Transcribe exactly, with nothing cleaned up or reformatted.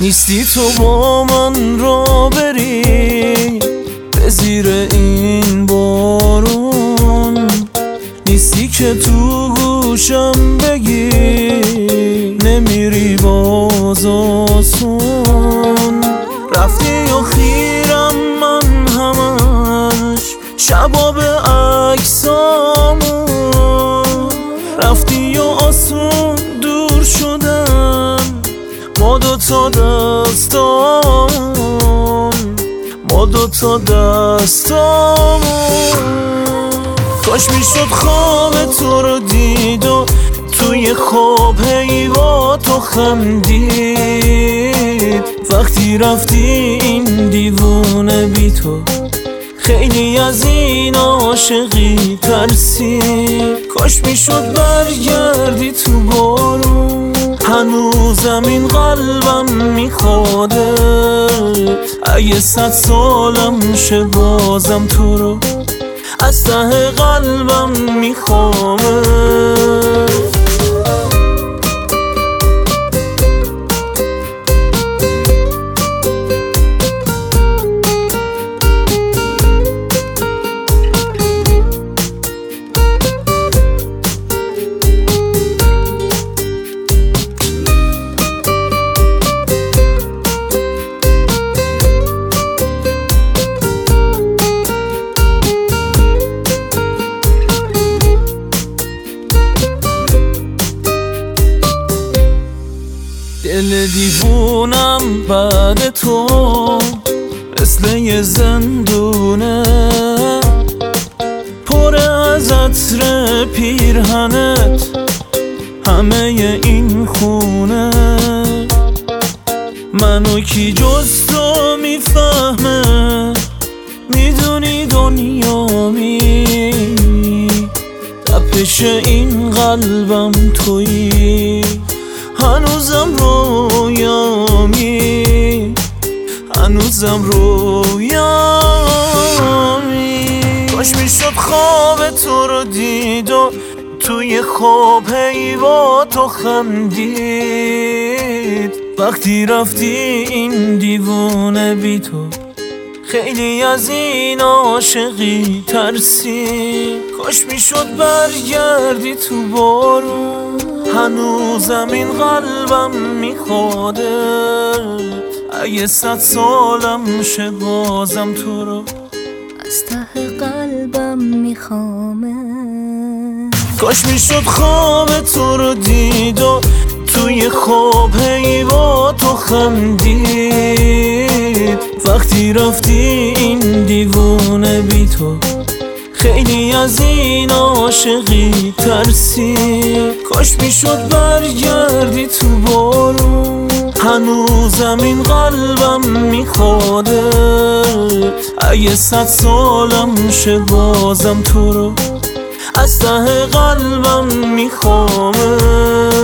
نیستی تو با من را بری به زیر این بارون، نیستی که تو گوشم بگی نمیری باز آسون. رفتی و خیرم من همش شبا به عکسامون، رفتی و آسون دور شدن ما دوتا دستامون، ما دوتا دستامون. کاش میشد خواب تو رو دید و توی خواب هیواتو خندید. وقتی رفتی این دیوونه بی تو خیلی از این عاشقی ترسید. کاش میشد برگردی تو بارون، هنوزم این قلبم میخوادت. اگه صد سالم شه بازم تو رو از ته قلبم میخوامت. دل دیوونم بعد تو مثل یه زندونه، پر از عطر پیرهنت همه این خونه. منو کی جز تو میفهمه، میدونی دنیامی، تپش این قلبم تویی، هنوزم رویامی، هنوزم رویامی. کاش میشد خواب تو رو دید و توی خواب هیواتو خندید. وقتی رفتی این دیوونه بی تو خیلی از این عاشقی ترسید. کاش میشد برگردی تو بارون، هنوزم این قلبم میخوادت. اگه صد سالم شه بازم تو رو از ته قلبم میخوامت. کاش میشد خواب تو رو دید و توی خواب هیواتو خندید. وقتی رفتی این دیوونه بی تو خیلی از این عاشقی ترسید. کاش میشد برگردی تو بارون، هنوزم این قلبم میخوادت. اگه صد سالم شه بازم تو رو از ته قلبم میخوامت.